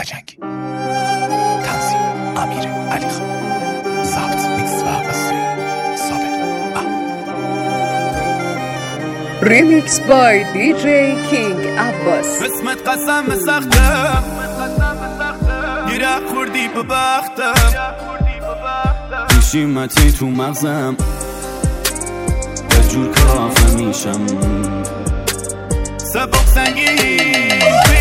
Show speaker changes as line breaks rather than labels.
لجنگی. تنظیم امیر علی خان. ضبط میکس و مستری صابر
ریمیکس بای دیجی کینگ عباس.
قسمت قسم سختم گیره خوردی به بختم پیشیمتی تو مغزم یه جور کافه میشم سبک سنگین